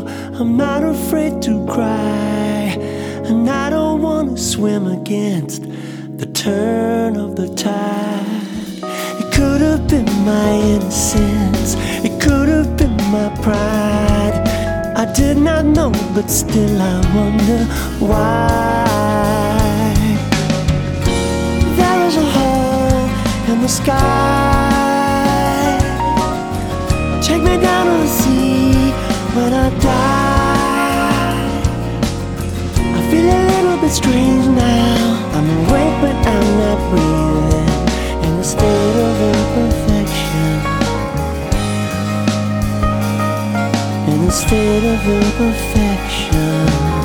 I'm not afraid to cry, and I don't want to swim against the turn of the tide. It could have been my innocence, it could have been my pride. I did not know, but still I wonder why. There is a hole in the sky. Take me down to the sea when I die. I feel a little bit strange now. I'm awake but I'm not breathing, in a state of imperfection, in a state of imperfection.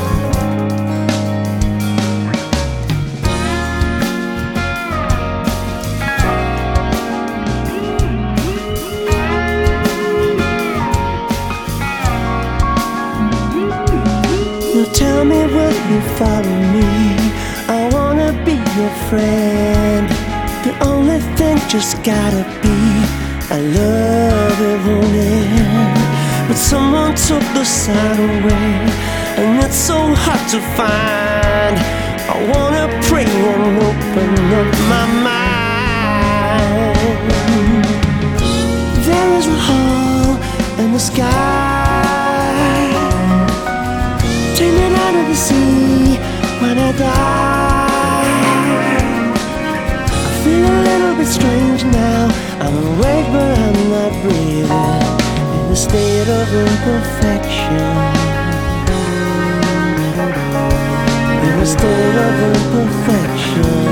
Tell me, will you follow me? I wanna be your friend. The only thing just gotta be I love it, won't it? But someone took the sign away, and it's so hard to find. I wanna pray and open up my mind. There is a hole in the sky. Take me down to the sea when I die. I feel a little bit strange now. I'm awake but I'm not breathing, in a state of imperfection, in a state of imperfection.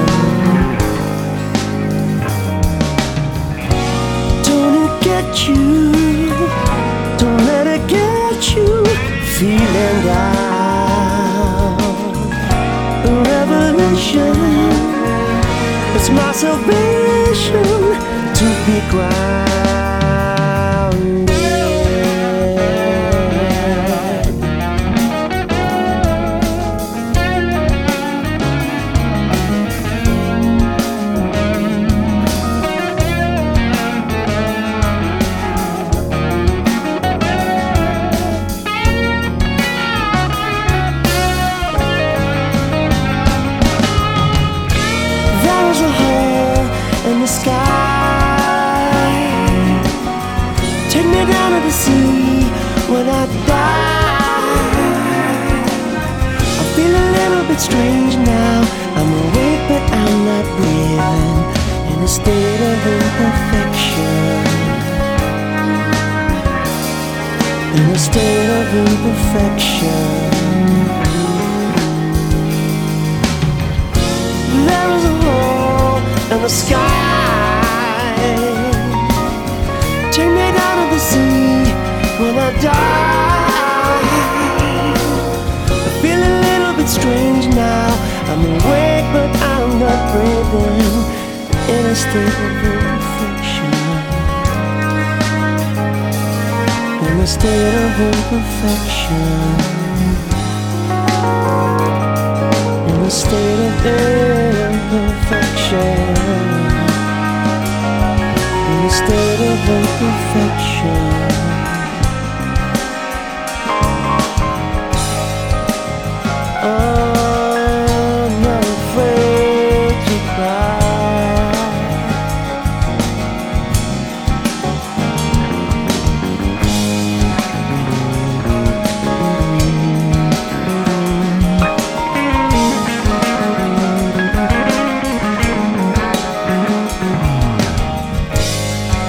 Don't it get you? Don't let it get you feeling down. A revelation, it's my salvation to be grounded. There's a hole in the sky. Take me down to the sea when I die. I feel a little bit strange now. I'm awake but I'm not breathing, in a state of imperfection, in a state of imperfection. There is a hole in the sky. Take me down to the sea when I die. I feel a little bit strange now. I'm awake but I'm not breathing, in a state of imperfection, in a state of imperfection, in a state of imperfection, in a state of imperfection. I'm not afraid to cry.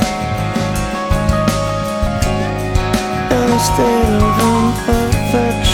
In a state of imperfection.